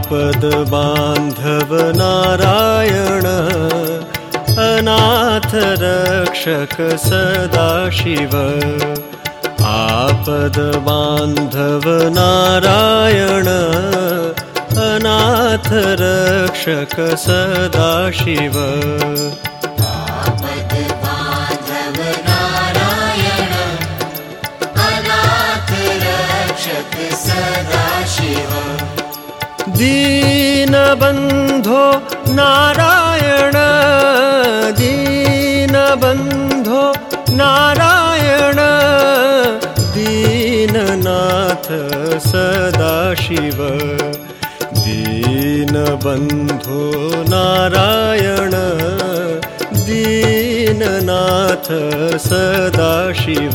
आपद बांधव नारायण अनाथ रक्षक सदाशिव आपद बांधव नारायण अनाथ रक्षक सदाशिव आपद बांधव नारायण अनाथ रक्षक सदाशिव दीनबन्धो नारायण दीनबन्धो नारायण दीननाथ सदाशिव दीनबन्धो नारायण दीननाथ सदाशिव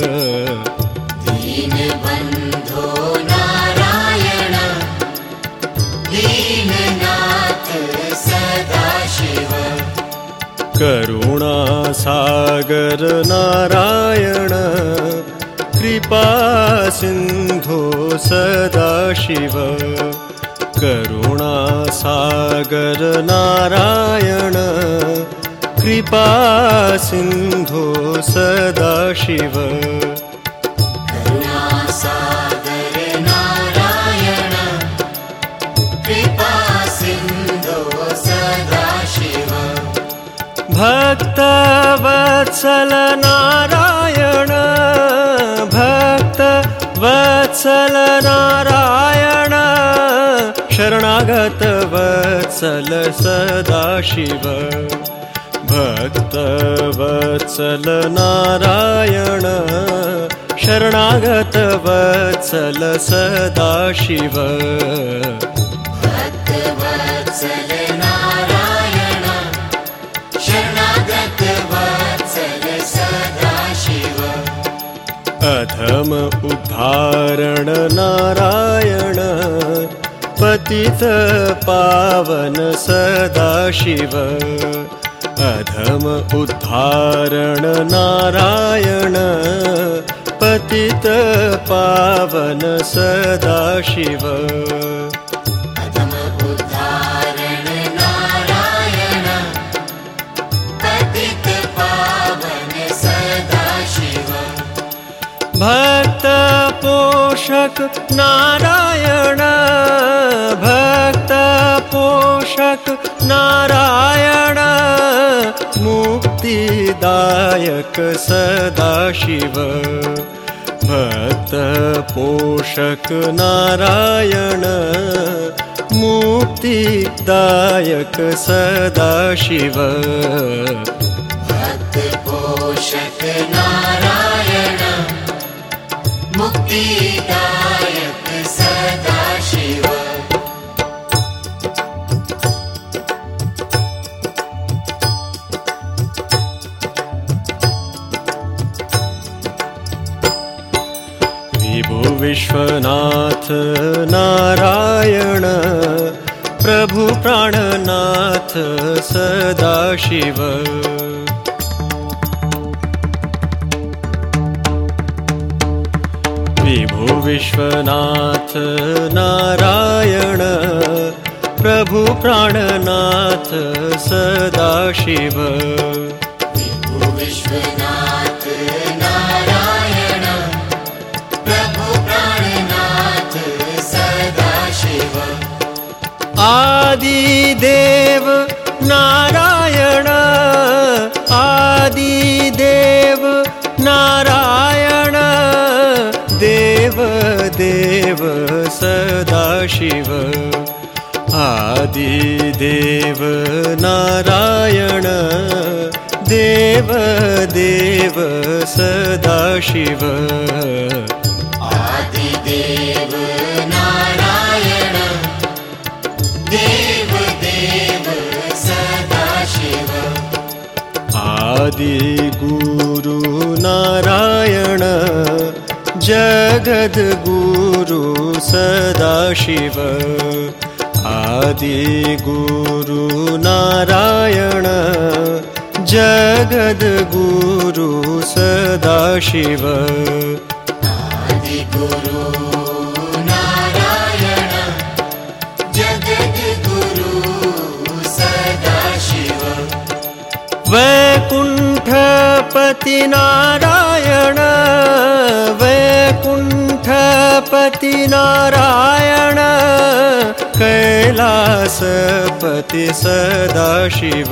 दीनबन्धो नारायण दीननाथ सदाशिव करुणासागर नारायण कृपा सिन्धो सदाशिव करुणासागर नारायण कृपा सिन्धो सदाशिव करुणासागर नारायण कृपा सिन्धो सदाशिव भक्तवत्सल नारायण भक्तवत्सल नारायण शरणागत वत्सल सदाशिव भक्तवत्सल नारायण शरणागत वत्सल सदाशिव भक्तवत्सल नारायण शरणागत वत्सल सदाशिव अधम उद्धारण नारायण पतित पावन सदाशिव अधम उद्धारण नारायण पतित पावन सदाशिव अधम उद्धारण नारायण पतित पावन सदाशिव भक्त पोषक नारायण भक्त पोषक नारायण मुक्तिदायक सदाशिव भक्त पोषक नारायण मुक्तिदायक सदाशिव भक्त पोषक नारायण मुक्तिदायक सदाशिव विभु विश्वनाथ नारायण प्रभु प्राणनाथ सदाशिव विभु विश्वनाथ नारायण प्रभु प्राणनाथ सदाशिव विभु विश्वनाथ नारायण प्रभु प्राणनाथ सदाशिव आदिदेव नारायण आदिदेव नारायण देव देव सदाशिव आदिदेव नारायण देव देव सदाशिव आदिदेव नारायण देव देव सदाशिव आदिगुरु नारायण जगद्गुरु सदाशिव आदिगुरु नारायण जगद्गुरु सदाशिव आदिगुरु नारायण जगद्गुरु वैकुण्ठपति नारायण वैकुण्ठपति नारायण कैलासपति सदाशिव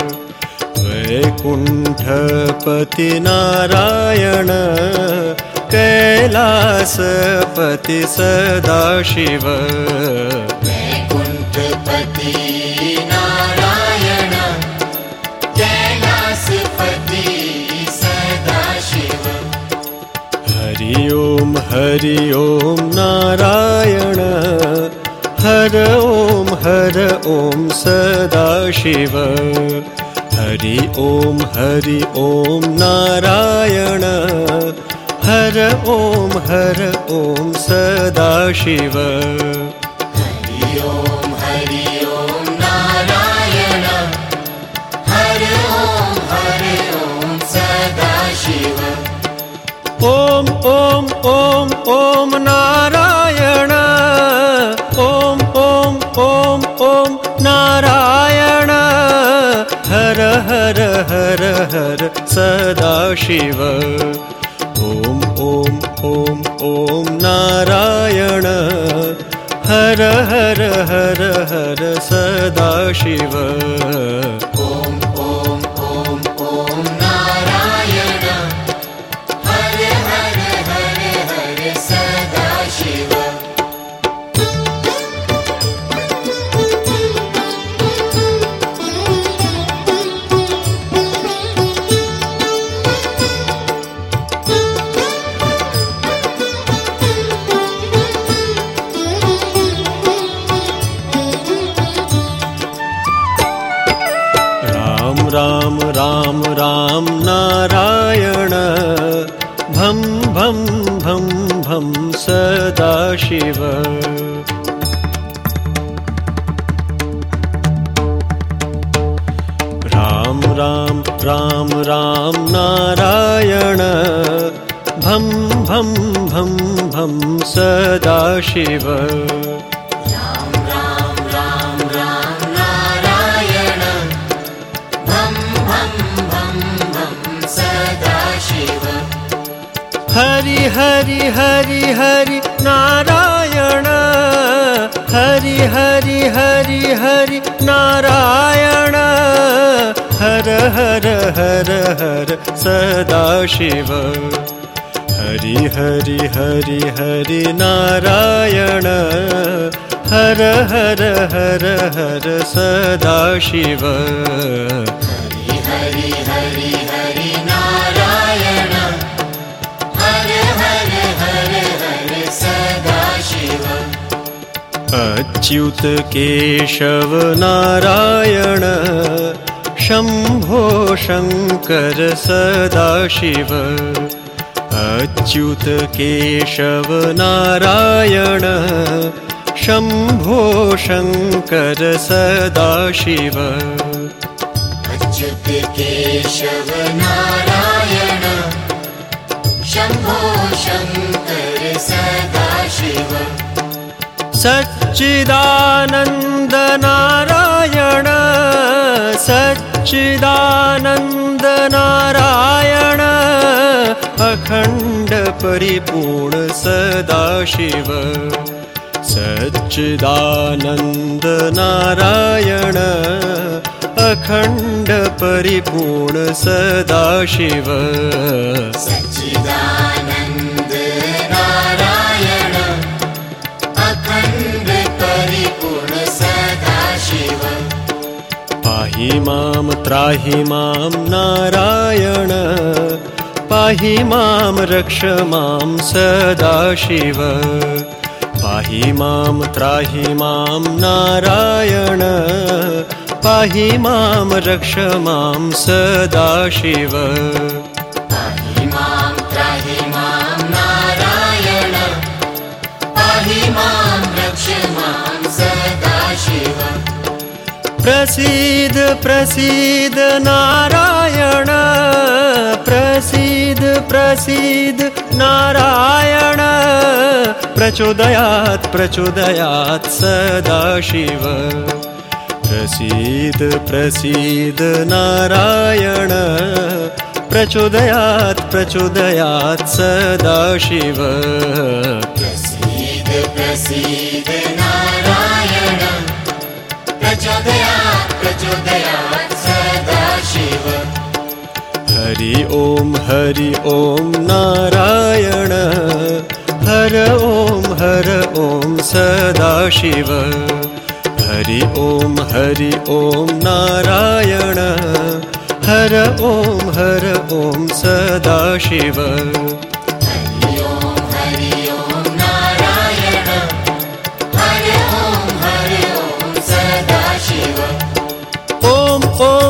वैकुण्ठपति नारायण कैलासपति सदाशिव वैकुण्ठपति नारायण कैलासपति सदाशिव हरि ओम नारायण हर ओम सदाशिव हरि ओम नारायण हर ओम सदाशिव हरि ओम नारायण हर ओम सदाशिव ओम नारायण ओम नारायण हर सदाशिव ओम नारायण हर सदाशिव ओम नारायण हर सदाशिव राम नारायण भं सदाशिव राम नारायण भं सदाशिव राम नारायण भं सदाशिव हरि नारायण हरि नारायण हर सदाशिव हरि नारायण हर सदाशिव हरि नारायण हर सदाशिव अच्युत केशव नारायण शंभो शंकर सदाशिव अच्युत केशव नारायण शंभो शंकर सदाशिव अच्युत केशव नारायण शंभो शंकर सदाशिव सच्चिदानंद नारायण सच्चिदानंद नारायण अखंड परिपूर्ण सदाशिव सच्चिदानंद नारायण अखंड परिपूर्ण सदाशिव सच्चिदानंद नारायण अखंड परिपूर्ण सदाशिव पाहि मां त्राहि मां नारायण पाहि मां रक्ष मां सदाशिव पाहि मां त्राहि मां नारायण पाहि मां रक्ष मां सदाशिव पाहि मां त्राहि मां नारायण पाहि मां रक्ष मां सदाशिव प्रसीद प्रसीद नारायण प्रसीद प्रसीद नारायण प्रचोदयात् प्रचोदयात् सदाशिव प्रसीद प्रसीद नारायण प्रचोदयात् प्रचोदयात् सदाशिव प्रसीद प्रसीद नारायण प्रचोदयात् प्रचोदयात् सदाशिव हरि ओम नारायण हर ओम सदाशिव हरि ओम नारायण हर ओम सदाशिव हरि ओम नारायण हर ओम सदाशिव ओम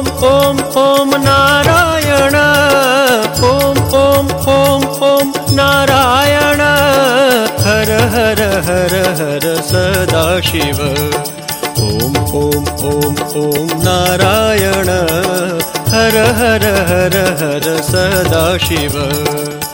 नारायण ओम नारायण हर सदाशिव ओम नारायण हर सदाशिव।